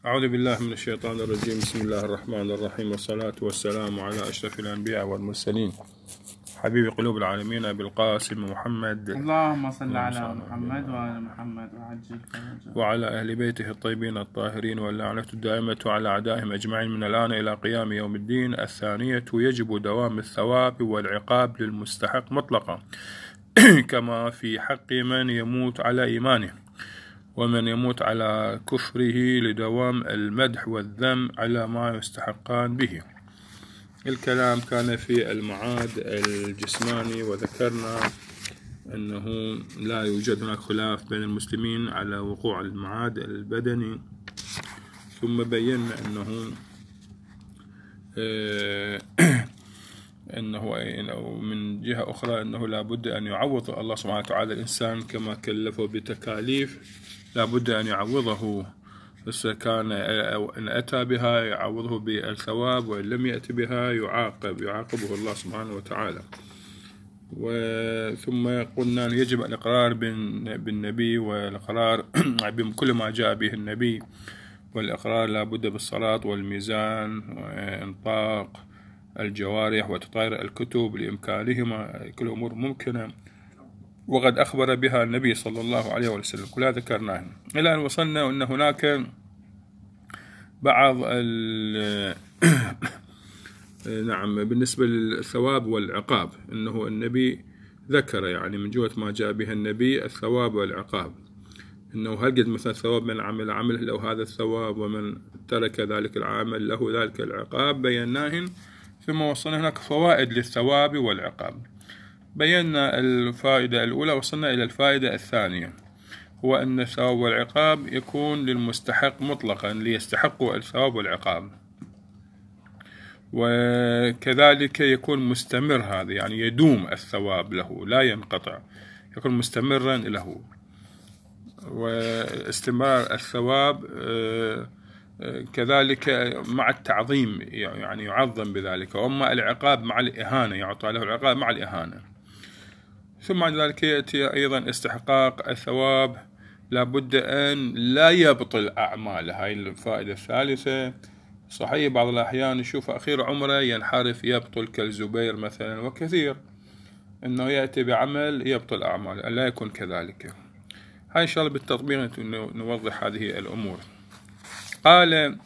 أعوذ بالله من الشيطان الرجيم. بسم الله الرحمن الرحيم، والصلاة والسلام على أشرف الأنبياء والمرسلين، حبيب قلوب العالمين أبي القاسم محمد، اللهم صل على محمد وآل محمد وعجل فرجه، وعلى أهل بيته الطيبين الطاهرين، واللعنة الدائمة على أعدائهم أجمعين من الآن إلى قيام يوم الدين. الثانية: يجب دوام الثواب والعقاب للمستحق مطلقا كما في حق من يموت على إيمانه ومن يموت على كفره، لدوام المدح والذم على ما يستحقان به. الكلام كان في المعاد الجسماني، وذكرنا أنه لا يوجد هناك خلاف بين المسلمين على وقوع المعاد البدني، ثم بينا أنه من جهة أخرى أنه لا بد أن يعوض الله سبحانه وتعالى الإنسان كما كلفه بتكاليف، لا بد أن يعوضه، كان إن أتى بها يعوضه بالثواب، وإن لم يأتي بها يعاقبه الله سبحانه وتعالى. ثم قلنا أن يجب الإقرار بالنبي والإقرار بكل ما جاء به النبي، والإقرار لا بد بالصلاة والميزان وإنطاق الجوارح وتطاير الكتب لإمكانهما، كل أمور ممكنة وقد أخبر بها النبي صلى الله عليه وسلم، كلها ذكرناها. إلى أن وصلنا أن هناك بعض نعم بالنسبة للثواب والعقاب، أنه النبي ذكر يعني من جهة ما جاء به النبي الثواب والعقاب، أنه هل قد مثلا ثواب من عمل عمله له هذا الثواب، ومن ترك ذلك العمل له ذلك العقاب، بيناهن. ثم وصلنا هناك فوائد للثواب والعقاب. بينا الفائدة الأولى، وصلنا إلى الفائدة الثانية، هو أن الثواب والعقاب يكون للمستحق مطلقا، ليستحقوا الثواب والعقاب، وكذلك يكون مستمر، هذا يعني يدوم الثواب له لا ينقطع، يكون مستمرا له. واستمرار الثواب كذلك مع التعظيم، يعني يعظم بذلك. وأما العقاب مع الإهانة، يعطى له العقاب مع الإهانة. ثم بعد ذلك يأتي أيضا استحقاق الثواب، لابد أن لا يبطل أعماله. هاي الفائدة الثالثة. صحيح بعض الأحيان نشوف أخير عمره ينحرف يبطل، كالزبير مثلا، وكثير أنه يأتي بعمل يبطل أعماله، لا يكون كذلك. هاي إن شاء الله بالتطبيق نوضح هذه الأمور. قال: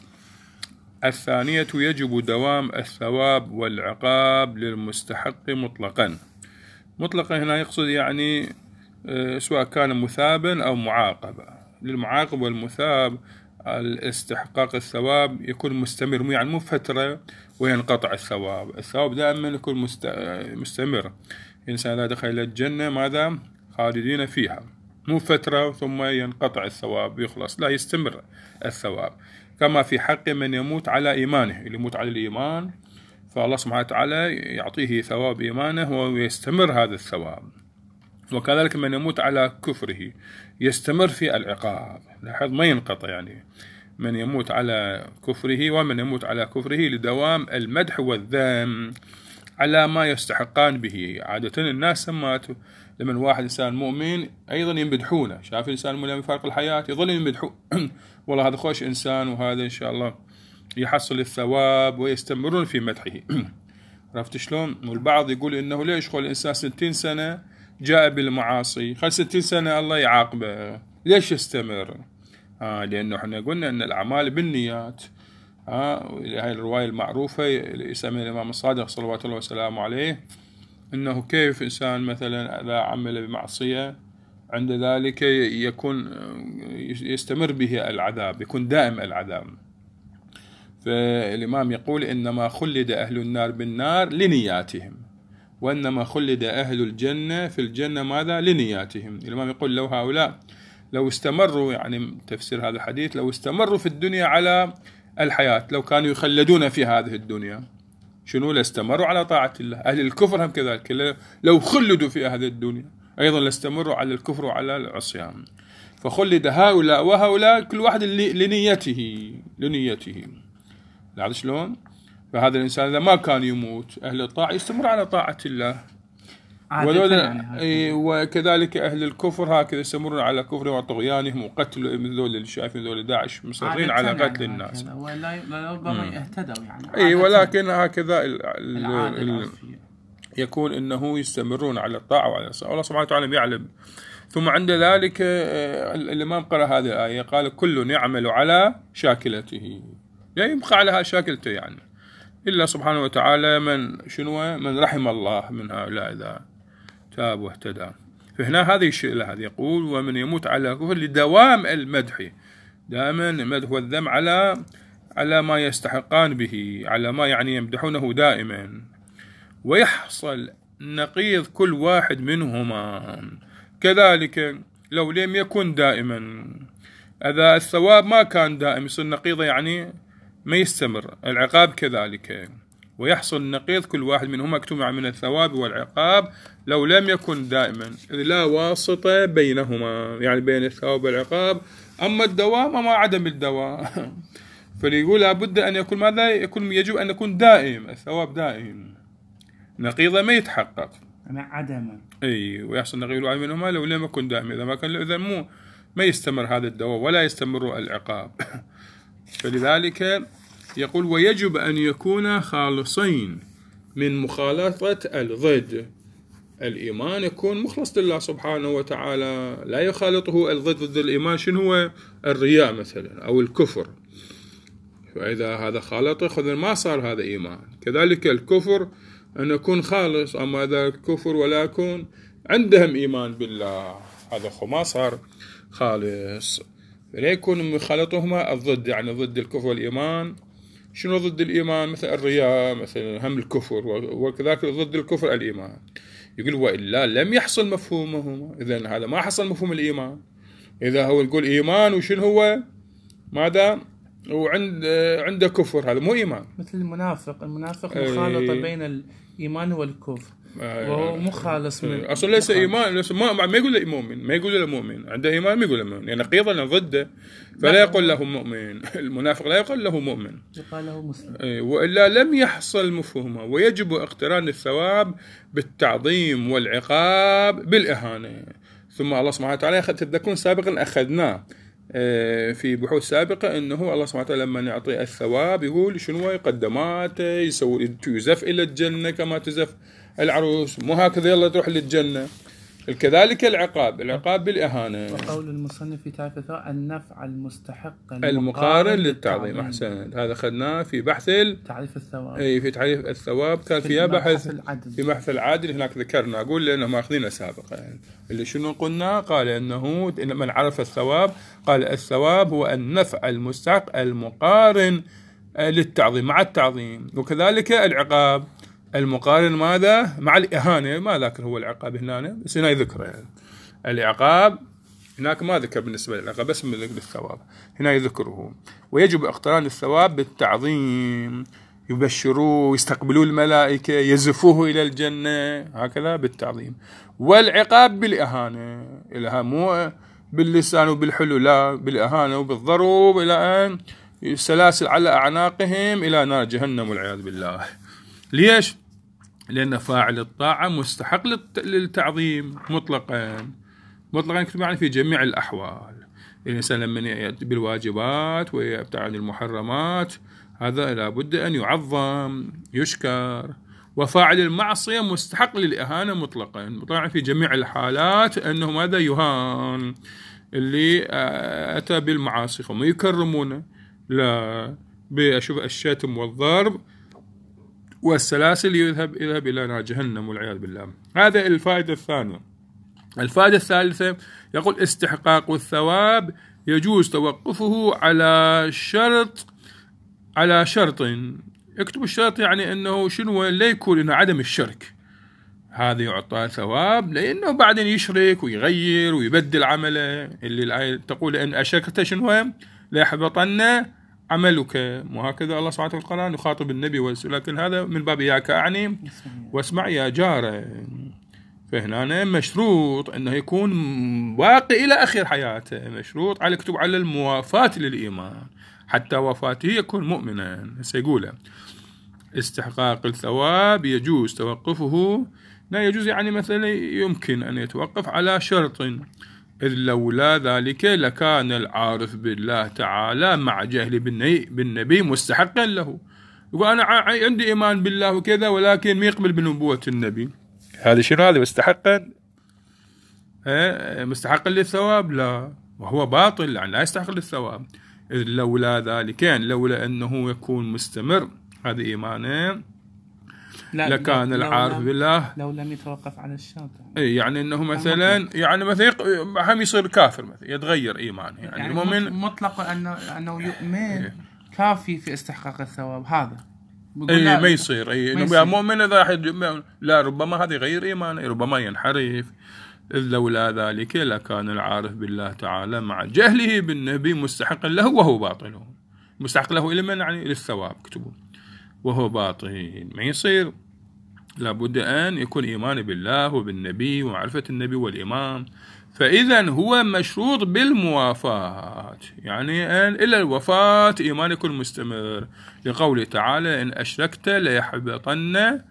الثانية: يجب دوام الثواب والعقاب للمستحق مطلقا. مطلقا هنا يقصد يعني سواء كان مثابا أو معاقبا. للمعاقب والمثاب الاستحقاق الثواب يكون مستمر، يعني مو فترة وينقطع الثواب. الثواب دائما يكون مستمر. الإنسان إذا دخل الجنة ماذا؟ خالدين فيها، مو فترة ثم ينقطع الثواب يخلص، لا، يستمر الثواب. كما في حق من يموت على إيمانه، اللي يموت على الإيمان فالله سبحانه وتعالى يعطيه ثواب إيمانه ويستمر هذا الثواب. وكذلك من يموت على كفره يستمر في العقاب، لاحظ ما ينقطع، يعني من يموت على كفره ومن يموت على كفره، لدوام المدح والذم على ما يستحقان به. عادة الناس سمات لمن واحد إنسان مؤمن أيضا يمدحونه، شاف إنسان مؤمن يفارق الحياة يظل يمدحون والله هذا خوش إنسان، وهذا إن شاء الله يحصل الثواب، ويستمرون في مدحه. عرفت شلون؟ والبعض يقول إنه ليش خل الإنسان 60 سنة جاء بالمعاصي، خل 60 سنة الله يعاقبه، ليش يستمر؟ لأنه احنا قلنا أن الأعمال بالنيات. هاي الرواية المعروفة يسميها الإمام الصادق صلوات الله وسلامه عليه، إنه كيف إنسان مثلا إذا عمل بمعصية عند ذلك يكون يستمر به العذاب، يكون دائم العذاب. فالإمام يقول: إنما خلد أهل النار بالنار لنياتهم، وإنما خلد أهل الجنة في الجنة ماذا؟ لنياتهم. الإمام يقول: لو هؤلاء لو استمروا، يعني تفسير هذا الحديث، لو استمروا في الدنيا على الحياة، لو كانوا يخلدون في هذه الدنيا، شنو؟ لاستمروا على طاعة الله. أهل الكفر هم كذلك، لو خلدوا في هذه الدنيا أيضا لاستمروا على الكفر وعلى العصيان. فخلد هؤلاء وهؤلاء كل واحد لنيته. لاحظ شلون؟ فهذا الإنسان إذا ما كان يموت أهل الطاعة يستمر على طاعة الله، وكذلك أهل الكفر هكذا يستمرون على كفرهم وطغيانهم وقتل ذول اللي شايفين ذول داعش مصرين على قتل الناس. وربما يهتدوا يعني. ولكن هكذا يكون إنه يستمرون على الطاعة وعلى الصلاة. الله سبحانه وتعالى يعلم. ثم عند ذلك الإمام قرأ هذه الآية قال كل يعمل على شاكلته، يعني يبقى على شاكلته يعني، إلا سبحانه وتعالى من رحم الله من هؤلاء إذا تاب واهتدى. فهنا هذا الشيء له هذا يقول ومن يموت على كفر لدوام المدح، دائما المدح والذم على ما يستحقان به، على ما يعني يمدحونه دائما، ويحصل نقيض كل واحد منهما. كذلك لو لم يكن دائما، إذا الثواب ما كان دائم يصير نقيضه يعني ما يستمر، العقاب كذلك، ويحصل نقيض كل واحد منهما اجتمع من الثواب والعقاب لو لم يكن دائما، إذ لا واسطة بينهما، يعني بين الثواب والعقاب. أما الدوام أما عدم الدوام فليقول لابد أن يكون ماذا يجب أن يكون دائم، الثواب دائم، نقيضه ما يتحقق عدما. ويحصل نقيض واحد منهما لو لم يكن دائم، إذا ما كان إذا ما يستمر هذا الدوام ولا يستمر العقاب. فلذلك يقول ويجب أن يكون خالصين من مخالطة الضد. الإيمان يكون مخلص لله سبحانه وتعالى، لا يخالطه الضد. ضد الإيمان شنو هو؟ الرياء مثلا أو الكفر، فإذا هذا خالطه خذ ما صار هذا إيمان. كذلك الكفر أن يكون خالص، أما إذا الكفر ولا يكون عندهم إيمان بالله هذا ما صار خالص. فليكون مخالطهما الضد، يعني ضد الكفر والإيمان. شنو ضد الإيمان؟ مثل الرياء مثلا هم الكفر، وكذلك ضد الكفر الإيمان. يقول وإلا لم يحصل مفهومهما، إذن هذا ما حصل مفهوم الإيمان. إذا هو يقول إيمان وشن هو ماذا وعنده كفر، هذا مو إيمان. مثل المنافق مخالطة بين الإيمان والكفر، وهو مخالص من أصلا ليس إيمان، ليس ما يقول له مؤمن، ما يقول له مؤمن، عنده إيمان ما يقول له مؤمن، يعني نقيضا ضده، فلا يقول له مؤمن. المنافق لا يقول له مؤمن، يقال له مسلم. وإلا لم يحصل مفهومه. ويجب اقتران الثواب بالتعظيم والعقاب بالإهانة. ثم الله سبحانه وتعالى تذكرون سابقا أخذناه في بحوث سابقة أنه الله سبحانه وتعالى لما يعطي الثواب يقول شنو يقدمات يزف إلى الجنة كما تزف العروس، مو هكذا يلا تروح للجنة. كذلك العقاب بالإهانة. وقول المصنف في تعريف الثواب النفع المستحق المقارن للتعظيم. أحسن، هذا أخذناه في بحث تعريف الثواب. في تعريف الثواب كان فيها في بحث العادل، هناك ذكرنا أقول لأنه ما أخذنا سابقا يعني. اللي شنو قلنا؟ قال أنه من عرف الثواب قال الثواب هو النفع المستحق المقارن للتعظيم مع التعظيم. وكذلك العقاب المقارن ماذا؟ مع الإهانة. ما ذكر هو العقاب هنا، بس هنا يذكره يعني. العقاب هناك ما ذكر بالنسبة للعقاب، بس من الثواب هنا يذكره. ويجب اقتران الثواب بالتعظيم، يبشروه، يستقبلوا الملائكة، يزفوه إلى الجنة، هكذا بالتعظيم. والعقاب بالإهانة، إلها مو باللسان وبالحلو، لا، بالإهانة وبالضرب إلى أن السلاسل على أعناقهم إلى نار جهنم والعياذ بالله. ليش؟ لأن فاعل الطاعة مستحق للتعظيم مطلقا يكتب يعني في جميع الأحوال. الإنسان لما يأتي بالواجبات ويبتعد عن المحرمات هذا لابد أن يعظم يشكر. وفاعل المعصية مستحق للإهانة مطلقا في جميع الحالات، أنه ماذا يهان اللي أتى بالمعاصي وما يكرمونه، لا، بأشوف الشتم والضرب والسلاسل يذهب إلى نار جهنم والعياذ بالله. هذا الفائدة الثانية. الفائدة الثالثة يقول استحقاق الثواب يجوز توقفه على شرط. اكتب الشرط، يعني أنه شنو لا يكون إنه عدم الشرك، هذا يعطى ثواب، لأنه بعدين يشرك ويغير ويبدل عمله، اللي الآية تقول إن أشركت شنو لا يحبطن عملك. وهكذا الله سبحانه وتعالى القرآن يخاطب النبي والرسول، لكن هذا من باب إياك أعني واسمع يا جار. فهنا مشروط أنه يكون باقي إلى آخر حياته، مشروط على يكتب على الموافاة للإيمان حتى وفاته يكون مؤمنا. سيقول استحقاق الثواب يجوز توقفه لا يجوز يعني مثلا يمكن أن يتوقف على شرط، إذ لولا ذلك لكان العارف بالله تعالى مع جهل بالنبي مستحقا له. يقول أنا عندي إيمان بالله وكذا ولكن ما يقبل بنبوة النبي، هذا شنو؟ هذا مستحقا للثواب؟ لا، وهو باطل يعني لا يستحق للثواب. إذ لولا ذلك يعني لولا أنه يكون مستمر هذا إيمانه لكان العارف بالله لو لم يتوقف على الشرط. يعني انه مثلا يعني مثلا هم يصير كافر مثلا يتغير ايمانه يعني المؤمن مطلقا انه يؤمن كافي في استحقاق الثواب هذا. ما يصير انه مؤمن اذا لا ربما هذا يغير ايمانه، ربما ينحرف. إذ لولا ذلك لكان العارف بالله تعالى مع جهله بالنبي مستحقا له وهو باطل. مستحق له إلى من؟ يعني للثواب كتبه، وهو باطل ما يصير. لابد أن يكون إيمان بالله وبالنبي ومعرفة النبي والإمام. فإذا هو مشروط بالموافاة، يعني أن إلى الوفاة إيمان يكون مستمر، لقوله تعالى إن أشركت ليحبطن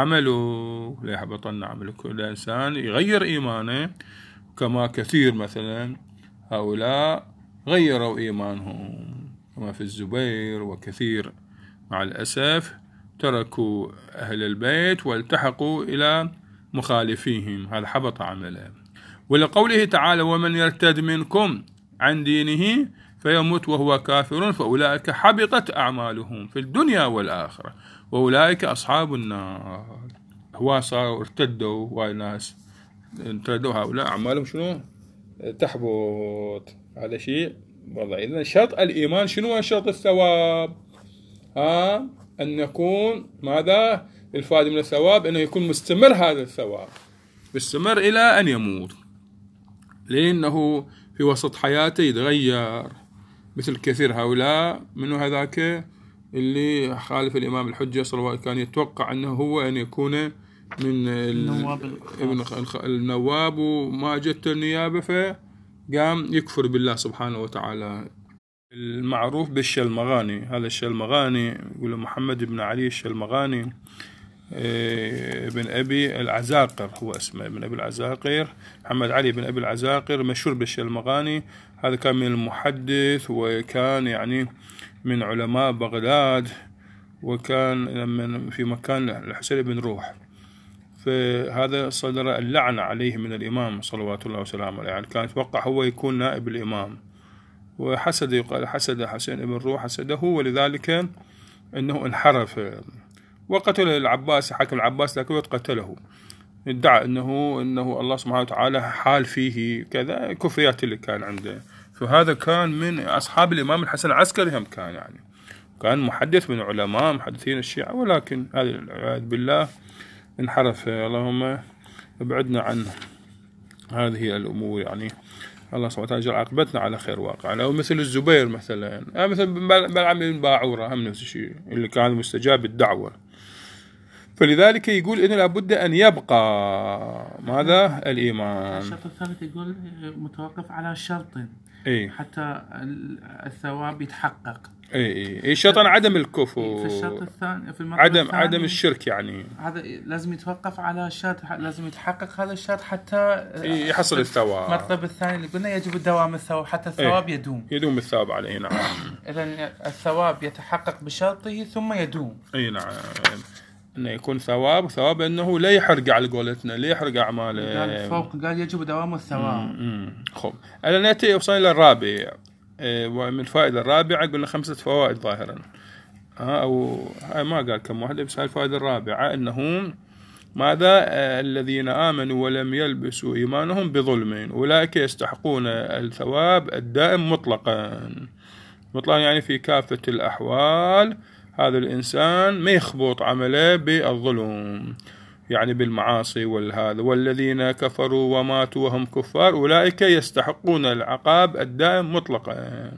عمله. كل إنسان يغير إيمانه، كما كثير مثلا هؤلاء غيروا إيمانهم كما في الزبير، وكثير مع الأسف تركوا أهل البيت والتحقوا إلى مخالفيهم، هذا حبط عمله. ولقوله تعالى ومن يرتد منكم عن دينه فيموت وهو كافر فأولئك حبطت أعمالهم في الدنيا والآخرة وأولئك أصحاب النار. هو صاروا ارتدوا والناس ارتدوا، هؤلاء أعمالهم شنو؟ تحبط. هذا شيء والله. إذن شرط الإيمان شنو؟ شرط الثواب أن يكون ماذا؟ الفائدة من الثواب أنه يكون مستمر، هذا الثواب مستمر إلى أن يموت، لأنه في وسط حياته يتغير، مثل كثير هؤلاء منه هذاك اللي خالف الإمام الحجة صلى الله عليه وسلم، كان يتوقع أنه هو أن يكون من النواب وما جت النيابة، فقام يكفر بالله سبحانه وتعالى. المعروف بالشلمغاني، هذا الشلمغاني يقول محمد بن علي الشلمغاني ابن أبي العزاقر، هو اسمه ابن أبي العزاقر، محمد علي بن أبي العزاقر، مشهور بالشلمغاني. هذا كان من المحدث، وكان يعني من علماء بغداد، وكان من في مكان الحسين بن روح. فهذا صدر اللعنة عليه من الإمام صلوات الله وسلامه عليه، يعني كان يتوقع هو يكون نائب الإمام، وحسد، يقال حسد حسين بن روح حسده، ولذلك أنه انحرف وقتل العباس، حاكم العباس لكن قتله، ادعى أنه الله سبحانه وتعالى حال فيه كذا كفريات اللي كان عنده. فهذا كان من أصحاب الإمام الحسن العسكري، هم كان محدث من علماء محدثين الشيعة، ولكن هذا العياذ بالله انحرف. اللهم ابعدنا عن هذه الأمور، يعني الله سبحانه وتعالى يجعل عاقبتنا على خير واقع. أو مثل الزبير مثلا، مثل بلعم بن باعورة هم نفس الشيء اللي كان مستجاب الدعوة. فلذلك يقول إنه لابد أن يبقى ماذا؟ الإيمان. الشرط الثالث يقول متوقف على شرط حتى الثواب يتحقق. اي شرط عدم الكفر. في الشرط الثاني، في عدم الشرك، يعني هذا لازم يتوقف على شرط، لازم يتحقق هذا الشرط حتى يحصل الثواب. المطلب الثاني اللي قلنا يجب الدوام الثواب حتى الثواب يدوم الثواب عليه. نعم. إذن الثواب يتحقق بشرطه ثم يدوم. نعم، انه يكون ثواب انه لا يحرق على قولتنا، لا يحرق اعماله. قال فوق، قال يجب دوام الثواب. خب الان ناتي وصلنا الى الرابع، ومن الفائده الرابعه قلنا 5 فوائد ظاهرا، او ما قال كم واحده، بس الفائده الرابعه انهم ماذا؟ الذين آمنوا ولم يلبسوا إيمانهم بظلم أولئك يستحقون الثواب الدائم مطلقا، يعني في كافة الأحوال هذا الإنسان ما يخبط عمله بالظلم، يعني بالمعاصي والهذا. والذين كفروا وماتوا وهم كفار أولئك يستحقون العقاب الدائم مطلقا.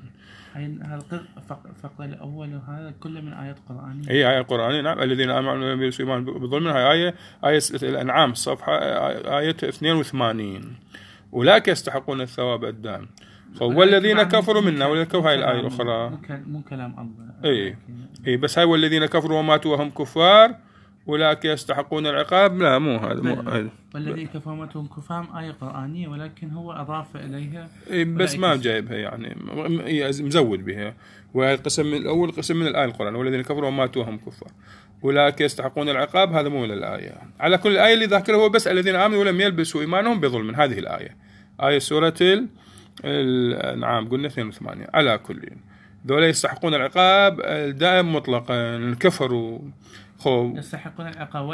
فقط الأول هذا كله من آيات قرآنية. هي آية قرآنية. نعم. الذين آمنوا ولم يلبسوا إيمانهم بظلم، هي آية الأنعام الصفحة آية 82. أولئك يستحقون الثواب الدائم. والذين كفروا منا ولكوا هاي الآية الأخرى مو كلام الله. إيه بس هاي والذين كفروا وماتوا وهم كفار أولئك يستحقون العقاب. لا مو هذا والذين كفروا كفام آية قرآنية، ولكن هو أضاف إليها بس ما جايبها يعني مزود بها. والقسم الأول قسم من الآية القرآن، والذين كفروا وماتوا وهم كفار أولئك يستحقون العقاب، هذا مو من الآية. على كل الآية اللي ذاكرها هو بس الذين آمنوا ولم يلبسوا إيمانهم بظلم، هذه الآية، آية سورة الأنعام قلنا 82. على كل ذولا يستحقون العقاب الدائم مطلقا، كفروا يستحقون العقاب.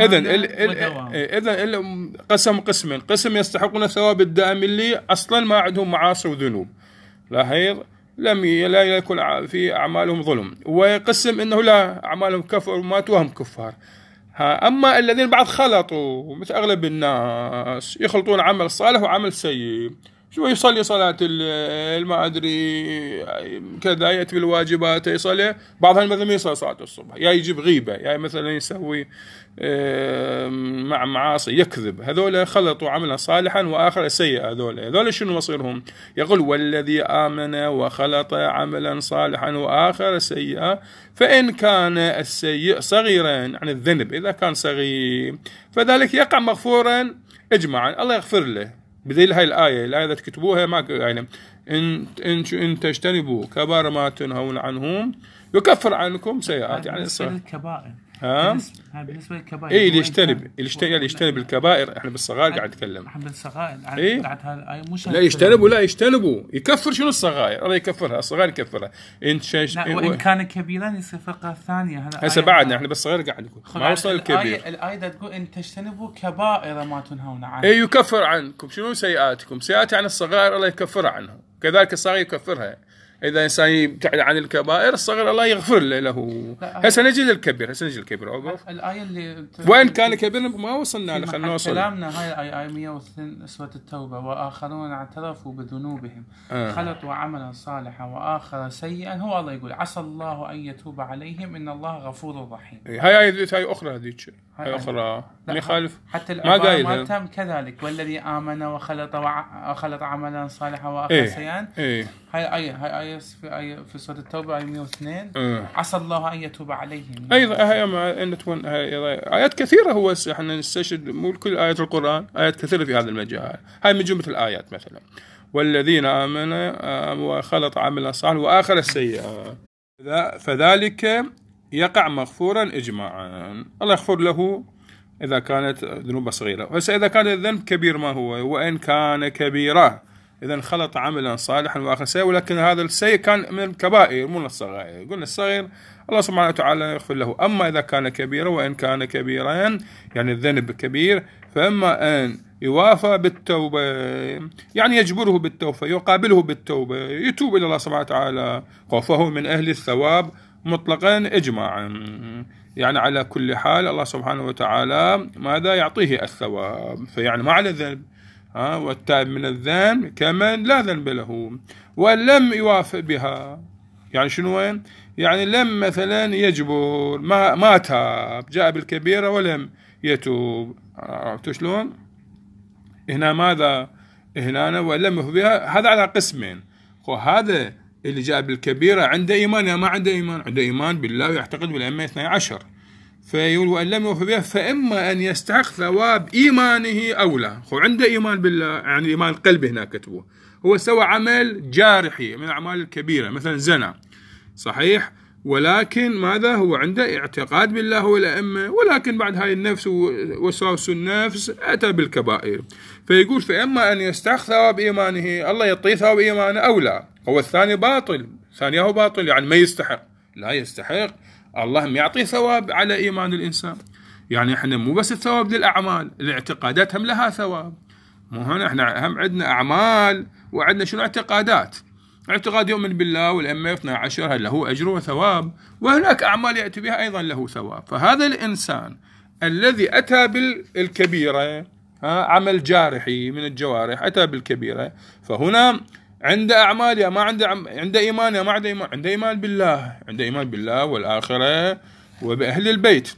إذن قسم قسمين، قسم يستحقون الثواب الدائم اللي أصلا ما عندهم معاصي وذنوب، لا يكون في أعمالهم ظلم، ويقسم إنه لا أعمالهم كفر وماتوا وهم كفار. أما الذين بعد خلطوا مثل أغلب الناس يخلطون عمل صالح وعمل سيء، شو يصلي صلاة ما أدري كذا، يأتي بالواجبات يصلي، بعض هالمذمين يصلي صلاة الصبح، يا يجيب غيبة، يا مثلا يسوي مع معاصي يكذب، هذول خلطوا عملا صالحا وآخر سيئا. هذول شنو مصيرهم؟ يقول والذي آمن وخلط عملا صالحا وآخر سيئا، فإن كان السيء صغيرا يعني الذنب إذا كان صغير فذلك يقع مغفورا إجماعا، الله يغفر له. بدليل هاي الآية إذا تكتبوها ما يعني إن تجتنبوا كبار ما تنهون عنهم يكفر عنكم سيئات، يعني الكبائر. بالنسبة للكبائر إيه اللي يجتنب الكبائر، إحنا بالصغائر قاعد نتكلم. إحنا بالصغائر إيه؟ لا يجتنبوا يكفر شنو الصغائر؟ الله يكفرها، الصغائر يكفرها. وإن كان كبيرا يصير فرقة ثانية. هسه بعدنا إحنا بالصغير قاعد نقول ما وصل الكبير. الآية تقول إن تجتنبوا كبائر ما تنهون عنه. إيه يكفر عنكم شنو سيئاتكم، سيئات عن الصغائر الله يكفر عنها، كذلك الصغير يكفرها. إذا إنسان يبتعد عن الكبائر الصغير الله يغفر له. هسه نجي للكبير، الآية اللي وين كان كبير ما وصلنا له، خلنا نوصل كلامنا. هاي آية 102 سورة التوبة. وآخرون اعترفوا بذنوبهم خلطوا عملا صالحا وآخر سيئا، هو الله يقول عسى الله أن يتوب عليهم إن الله غفور رحيم. هاي أخرى، هذيك هاي أخرى ما يخالف، حتى الآية ما كذلك والذي آمن وخلط عملا صالحا وآخر سيئا. هاي آية في سورة التوبة آية 102 عسى الله أن يتوب عليهم. أيضا هاي آيات كثيرة، هو احنا نستشهد مو كل آيات القرآن، آيات كثيرة في هذا المجال. هاي من جملة الآيات مثلا والذين آمنوا وخلط عملا صالحا وآخر سيئا فذلك يقع مغفورا إجماعا، الله يغفر له إذا كانت ذنوب صغيرة. بس إذا كان الذنب كبير ما هو، وإن كان كبيرا إذا خلط عملا صالحا وآخر سيء، ولكن هذا السيء كان من الكبائر مو من الصغائر. قلنا الصغير الله سبحانه وتعالى يغفر له، أما إذا كان كبيرا وإن كان كبيرا يعني الذنب كبير، فإما أن يوافى بالتوبة يعني يجبره بالتوبة، يقابله بالتوبة، يتوب إلى الله سبحانه وتعالى، فهو من أهل الثواب مطلقا إجماعا. يعني على كل حال الله سبحانه وتعالى ماذا يعطيه الثواب، فيعني ما على الذنب والتائب من الذنب كمن لا ذنب له ولم يوافق بها. يعني شنو وين؟ يعني لم مثلا يجبر ما تاب، جاء بالكبيرة ولم يتوب. عرفتوا شلون؟ هنا ماذا؟ هنا ولم يوافق بها، هذا على قسمين. هذا اللي جاء بالكبيرة عنده إيمان يا ما عنده إيمان؟ عنده إيمان بالله ويعتقد بالأئمة 12، فيقول وأن لم يوفي بها فإما أن يستحق ثواب إيمانه أو لا. عنده إيمان بالله يعني إيمان القلب، هنا كتبوه هو سوى عمل جارحي من الأعمال الكبيرة مثلا زنا صحيح، ولكن ماذا هو عنده اعتقاد بالله والأئمة، ولكن بعد هاي النفس وسواس النفس أتى بالكبائر، فيقول فإما أن يستحق ثواب إيمانه، الله يعطيه ثواب إيمانه أو لا. هو الثاني باطل، ثانيه باطل يعني ما يستحق، لا يستحق، الله يعطي ثواب على إيمان الإنسان. يعني إحنا مو بس الثواب للأعمال، الاعتقادات هم لها ثواب. مو هنا إحنا هم عندنا أعمال وعندنا شنو اعتقادات. اعتقاد يؤمن بالله والأئمة 12 هل له أجر وثواب، وهناك أعمال يأتي بها أيضا له ثواب. فهذا الإنسان الذي أتى بالكبيرة عمل جارحي من الجوارح أتى بالكبيرة، فهنا عنده أعمال يا ما عنده إيمان يا ما عنده إيمان، عنده إيمان بالله، عنده إيمان بالله والآخرة وبأهل البيت.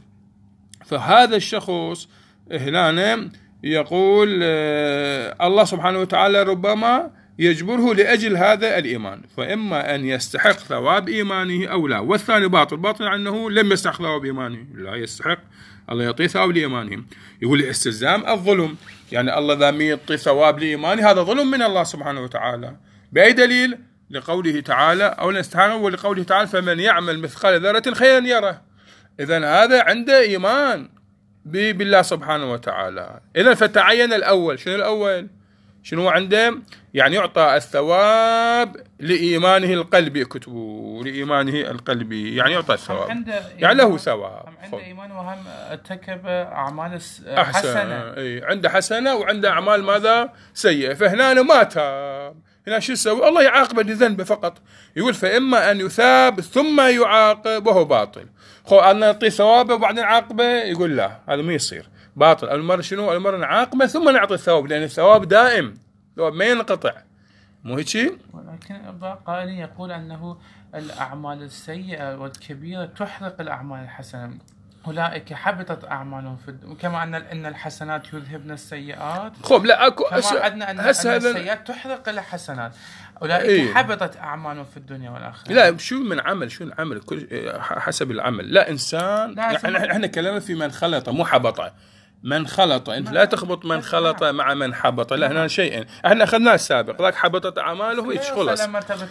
فهذا الشخص هنا يقول الله سبحانه وتعالى ربما يجبره لأجل هذا الإيمان، فإما أن يستحق ثواب إيمانه أو لا. والثاني باطل، باطل أنه لم يستحق ثواب إيمانه، لا يستحق، الله يعطيه ثواب لإيمانه. يقول استلزام الظلم، يعني الله ذا يعطي ثواب لإيمانه، هذا ظلم من الله سبحانه وتعالى. بأي دليل؟ لقوله تعالى أو نستحق، ولقوله تعالى فمن يعمل مثقال ذرة خيرا يره. إذن هذا عنده إيمان بالله سبحانه وتعالى. إذن فتعين الأول. شنو الأول؟ شنو عنده؟ يعني يعطى الثواب لإيمانه القلبي، كتبه لإيمانه القلبي، يعني يعطى الثواب، يعني له ثواب. عنده إيمان وهم ارتكب أعمال حسنة. عنده حسنة وعنده أعمال ماذا؟ سيئة. فهنا ما تاب، هنا شو يسوي؟ الله يعاقبه لذنبه فقط. يقول فإما أن يثاب ثم يعاقب، وهو باطل. أنا نعطيه ثوابه وبعدين عاقبه، يقول لا، هذا ما يصير، باطل. المرة شنو؟ المرة نعاقبه ثم نعطي الثواب، لأن الثواب دائم، الثواب ما ينقطع، مو هيك؟ ولكن قائل يقول أنه الأعمال السيئة والكبيرة تحرق الأعمال الحسنة، أولئك حبطت أعمالهم كما أن الحسنات يذهبن السيئات. خب لا أكو كما أن السيئات تحرق الحسنات، أولئك حبطت أعمالهم في الدنيا والآخرة. لا، شو من عمل، شو العمل؟ كل حسب العمل. لا إنسان، يعني احنا كلامنا في من خلط مو حبط. من خلط، انت لا تخبط من خلط مع من حبط، لا هنا شيئين احنا اخذناه السابق، ذاك حبطت اعماله ايش خلص.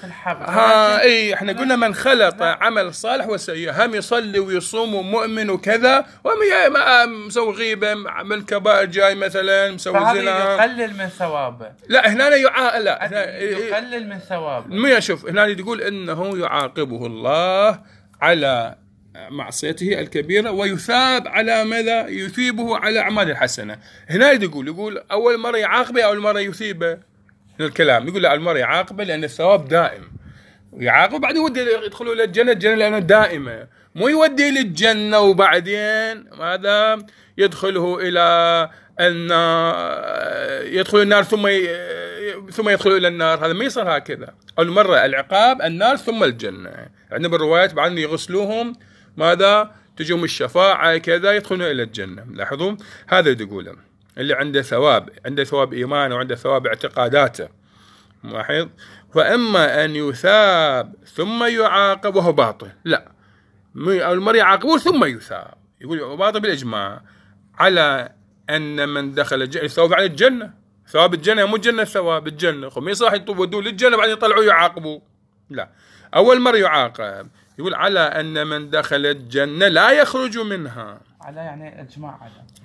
احنا قلنا من خلط عمل صالح وسيء، هم يصلي ويصوم ومؤمن وكذا، مسوي غيبه من كبائر، جاي مثلا مسوي زنا، يقلل من ثوابه. لا هنا يقلل من ثوابه. ما شوف هنا يقول انه يعاقبه الله على معصيته الكبيرة، ويثاب على ماذا؟ يثيبه على أعمال الحسنة. هنا يقول أول مرة يعاقبه، أول مرة يثيبه. هنا الكلام يقول لا، أول مرة يعاقبه لأن الثواب دائم، يعاقب بعد يودي يدخلوا إلى الجنة لأنه دائمة، مو يودي للجنة وبعدين ماذا؟ يدخله إلى النار، يدخل النار ثم يدخل إلى النار. هذا ما يصير هكذا. أول مرة العقاب النار ثم الجنة. عندنا بالروايات بعدين يغسلوهم ماذا؟ تجيهم الشفاعة كذا، يدخلون إلى الجنة. لاحظوا هذا يقوله اللي عنده ثواب، عنده ثواب إيمان وعنده ثواب اعتقاداته. لاحظ، فإما أن يثاب ثم يعاقب، وهو باطل. لا، أول مرة يعاقبه ثم يثاب، يقول باطل بالإجماع على أن من دخل الجنة ثواب على الجنة، ثواب الجنة مو الجنة، ثواب الجنة. خم يصح يطودوا للجنة بعدين يطلعوا يعاقبوا، لا، أول مرة يعاقب. يقول على أن من دخل الجنة لا يخرج منها. على يعني إجماع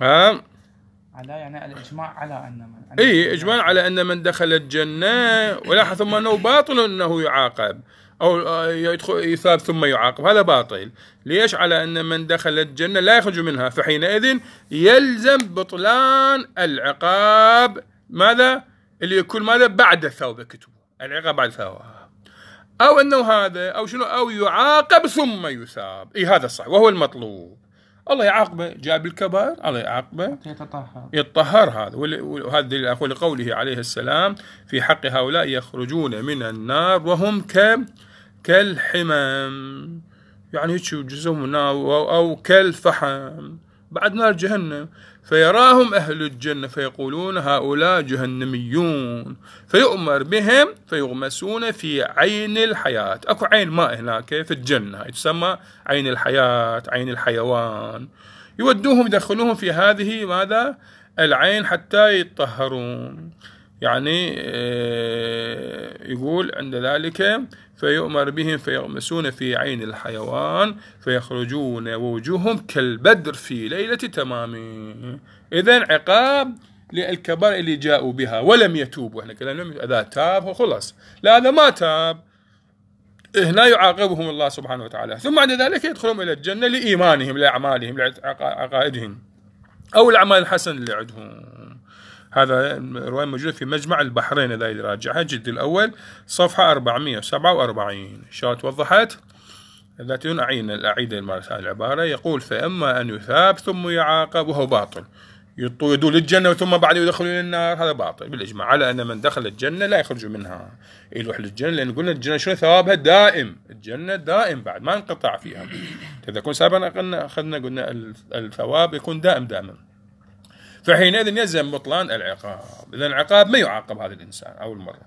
على يعني الإجماع على أن من إجماع على أن من دخل الجنة، ولا ثم أنه باطل أنه يعاقب أو يدخل يثاب ثم يعاقب، هذا باطل. ليش؟ على أن من دخل الجنة لا يخرج منها، فحينئذ يلزم بطلان العقاب ماذا؟ اللي يكون ماذا؟ بعد الثواب، كتب العقاب بعد الثواب، أو أنه هذا أو شنو، أو يعاقب ثم يثاب. هذا الصح وهو المطلوب. الله يعاقبه جاب الكبائر، الله يعاقبه يتطهر. هذا وهذا أقول قوله عليه السلام في حق هؤلاء يخرجون من النار وهم كالحمام، يعني جزهم النار، أو كالفحم بعد نار جهنم، فيراهم أهل الجنة فيقولون هؤلاء جهنميون، فيؤمر بهم فيغمسون في عين الحياة. أكو عين ماء هناك في الجنة تسمى عين الحياة، عين الحيوان، يودوهم يدخلوهم في هذه ماذا؟ العين حتى يتطهرون. يعني يقول عند ذلك فيؤمر بهم فيغمسون في عين الحيوان فيخرجون ووجوههم كالبدر في ليلة تمام. إذن عقاب للكبائر اللي جاءوا بها ولم يتوبوا. احنا كلامنا إذا تاب خلاص، لا هذا ما تاب، هنا يعاقبهم الله سبحانه وتعالى، ثم بعد ذلك يدخلون إلى الجنة لإيمانهم، لأعمالهم، لعقائدهم، أو الأعمال الحسنة اللي عندهم. هذا رواية موجودة في مجمع البحرين، إذا يراجعها الجلد الأول صفحة 447. شات وضحت ذاتون أعيد العبارة. يقول فإما أن يثاب ثم يعاقب، وهو باطل، يطودوا للجنة ثم بعد يدخلوا إلى النار، هذا باطل بالإجماع على أن من دخل الجنة لا يخرج منها، يروح للجنة، لأن قلنا الجنة شنو ثوابها دائم، الجنة دائم بعد ما انقطع فيها. إذا كنا سابقا أخذنا قلنا الثواب يكون دائما، فحينئذ يلزم بطلان العقاب. إذا العقاب ما يعاقب هذا الإنسان أول مرة،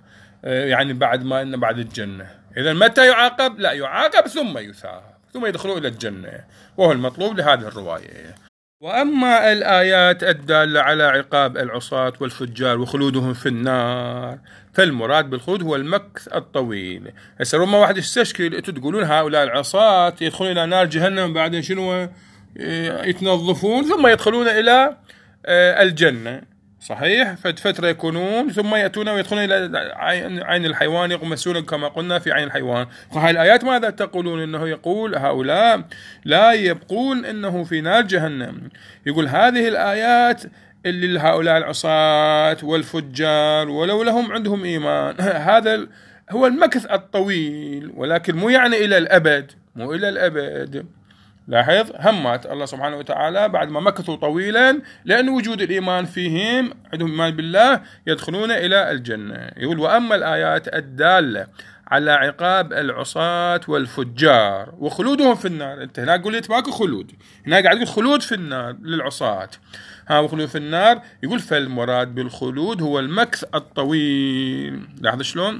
يعني بعد ما إن بعد الجنة. إذا متى يعاقب؟ لا، يعاقب ثم يثاب، ثم يدخلوا إلى الجنة، وهو المطلوب لهذه الرواية. وأما الآيات الدالة على عقاب العصاة والفجار وخلودهم في النار، فالمراد بالخلود هو المكث الطويل. هسه ربما واحد يستشكل، انتم تقولون هؤلاء العصاة يدخلون إلى نار جهنم بعدين شنو؟ يتنظفون ثم يدخلون إلى الجنة، صحيح؟ فترة يكونون ثم يأتون ويدخلون إلى عين الحيوان، يغمسون كما قلنا في عين الحيوان. فهذه الآيات ماذا تقولون؟ إنه يقول هؤلاء لا يبقون إنه في نار جهنم. يقول هذه الآيات اللي لهؤلاء العصاة والفجار ولو لهم عندهم إيمان هذا هو المكث الطويل، ولكن مو يعني إلى الأبد، مو إلى الأبد. لاحظ، همات الله سبحانه وتعالى بعد ما مكثوا طويلا لأن وجود الإيمان فيهم، عندهم إيمان بالله، يدخلون إلى الجنة. يقول وأما الآيات الدالة على عقاب العصاة والفجار وخلودهم في النار، أنت هناك قلت ماكو خلود، هناك قاعد تقول خلود في النار للعصاة، وخلود في النار. يقول فالمراد بالخلود هو المكث الطويل. لاحظ شلون؟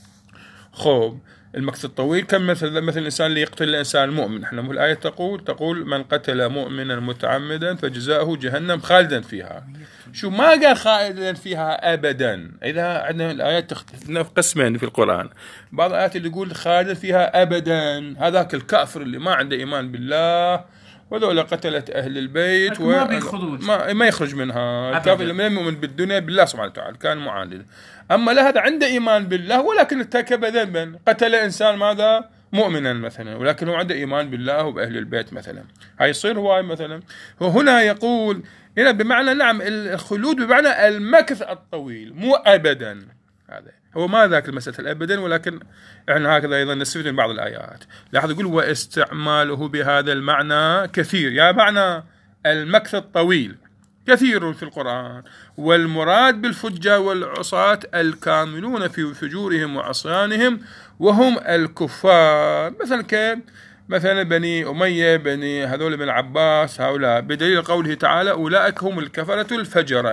خوب المكث الطويل كم مثل الإنسان اللي يقتل الإنسان المؤمن. احنا في الآية تقول من قتل مؤمنا متعمدا فجزاؤه جهنم خالدا فيها. شو ما قال خالدا فيها أبدا. إذا عندنا الآيات تختلف قسمين في القرآن، بعض الآيات اللي يقول خالدا فيها أبدا، هذاك الكافر اللي ما عنده إيمان بالله وذولا قتلت أهل البيت ما يخرج منها. الكافر اللي لم يؤمن بالدنيا بالله سبحانه وتعالى كان معاند. أما لا، هذا عنده إيمان بالله ولكن ارتكب ذنبا، قتل إنسان ماذا؟ مؤمنا مثلا، ولكن هو عنده إيمان بالله وبأهل البيت مثلا، هاي يصير هو مثلا. وهنا يقول هنا بمعنى نعم الخلود بمعنى المكث الطويل، مو أبدا. هذا هو ما ذاك المسألة الأبدا، ولكن احنا هكذا أيضا نستفيد من بعض الآيات. لاحظ يقول واستعماله بهذا المعنى كثير، يا معنى المكث الطويل كثير في القرآن. والمراد بالفجار والعصاة الكاملون في فجورهم وعصيانهم وهم الكفار، مثلا بني أمية، بني هذول بن عباس، هؤلاء، بدليل قوله تعالى أولئك هم الكفرة الفجرة.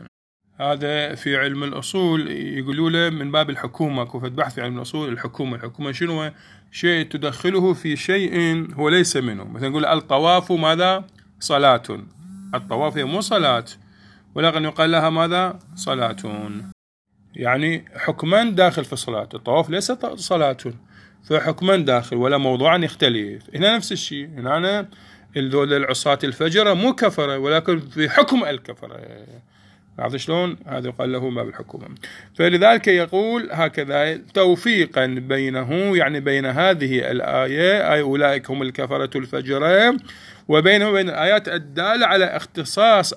هذا في علم الأصول يقولوا له من باب الحكومة، كفة بحث في علم الأصول. الحكومة شنو؟ شيء تدخله في شيء هو ليس منه. مثلا نقول الطواف ماذا؟ صلاة. الطواف هي مو صلاة، ولكن يقال لها ماذا؟ صلاة، يعني حكما داخل في الصلاة. الطواف ليس صلاة، فحكما داخل ولا موضوعا يختلف. هنا نفس الشيء، هنا ذول العصاة الفجرة مو كفرة ولكن في حكم الكفرة. عرفت شلون؟ هذا يقال له ما بالحكومة. فلذلك يقول هكذا توفيقا بينه، يعني بين هذه الآية أي أولئك هم الكفرة الفجرة، وبينه وبين الآيات الدالة على اختصاص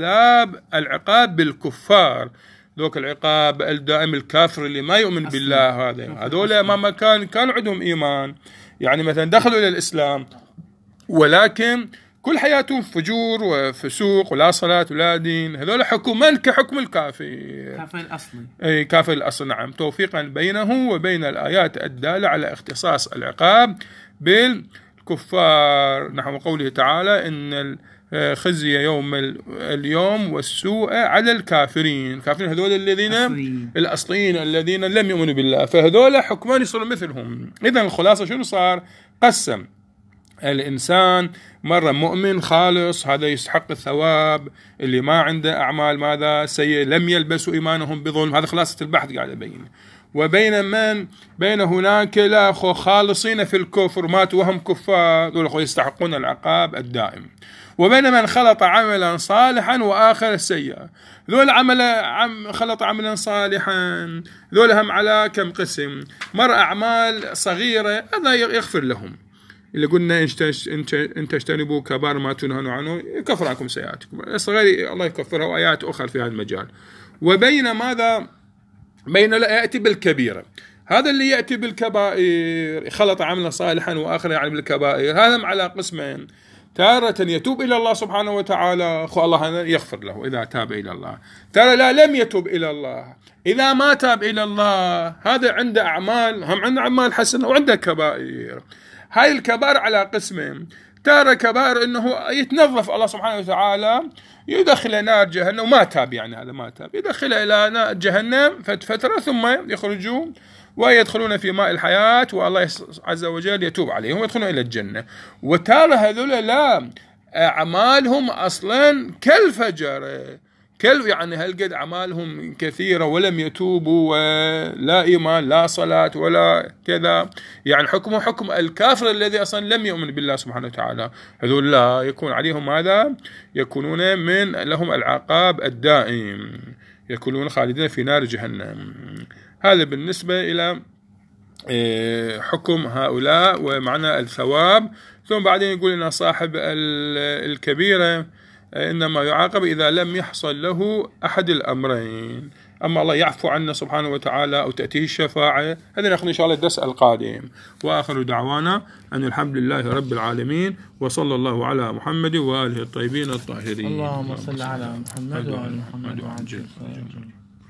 العقاب بالكفار. ذوك العقاب الدائم الكافر اللي ما يؤمن بالله، هذول ما كانوا عندهم إيمان، يعني مثلا دخلوا إلى الإسلام ولكن كل حياتهم فجور وفسوق ولا صلاة ولا دين. هذول حكما كحكم الكافر، كافر الأصلي. أي كافر الأصل، نعم. توفيقا بينه وبين الآيات الدالة على اختصاص العقاب بالكفار، نحو قوله تعالى إن الخزي يوم اليوم والسوء على الكافرين. الكافرين هذول الذين الأصليين الذين لم يؤمنوا بالله، فهذول حكمان يصيروا مثلهم. إذن الخلاصة شنو صار؟ قسم الإنسان مرة مؤمن خالص، هذا يستحق الثواب، اللي ما عنده أعمال ماذا؟ سيء، لم يلبسوا إيمانهم بظلم. هذا خلاصة البحث قاعد أبين. بين هناك لا خالصين في الكفر ماتوا وهم كفار، دول يستحقون العقاب الدائم. وبين من خلط عملا صالحا وآخر سيئا، ذول خلط عملا صالحا، ذول هم على كم قسم. مرة أعمال صغيرة هذا يغفر لهم، اللي قلنا إن تجتنبوا كبار ما تنهون عنه يكفر عنكم سيئاتكم. الصغير الله يكفرها، وآيات أخرى في هذا المجال. وبين ماذا؟ بين لا يأتي بالكبيرة، هذا اللي يأتي بالكبائر خلط عملا صالحا وآخر يعني بالكبائر، هذا على قسمين. تارة يتوب إلى الله سبحانه وتعالى، الله يغفر له إذا تاب إلى الله. ترى لا لم يتوب إلى الله، إذا ما تاب إلى الله هذا عنده أعمال، هم عنده أعمال حسنة وعنده كبائر. هاي الكبائر على قسمين. تارك كبائر أنه يتنظف الله سبحانه وتعالى يدخل نار جهنم، وما تاب، يعني هذا ما تاب، يدخل إلى نار جهنم فترة ثم يخرجون ويدخلون في ماء الحياة، والله عز وجل يتوب عليهم ويدخلون إلى الجنة. وترى هذول لا أعمالهم أصلا كالفجر، يعني هالقد أعمالهم كثيرة ولم يتوبوا، ولا إيمان لا صلاة ولا كذا، يعني حكمه حكم الكافر الذي أصلا لم يؤمن بالله سبحانه وتعالى. هذول لا يكون عليهم ماذا؟ يكونون من لهم العقاب الدائم، يكونون خالدين في نار جهنم. هذا بالنسبة إلى حكم هؤلاء ومعنى الثواب. ثم بعدين يقول إن صاحب الكبيرة إنما يعاقب إذا لم يحصل له أحد الأمرين، أما الله يعفو عنا سبحانه وتعالى أو تأتيه الشفاعة. هذا نأخذ إن شاء الله الدرس القادم. وآخر دعوانا أن الحمد لله رب العالمين، وصلى الله على محمد وآله الطيبين الطاهرين. اللهم صل على محمد وآل محمد وعجل.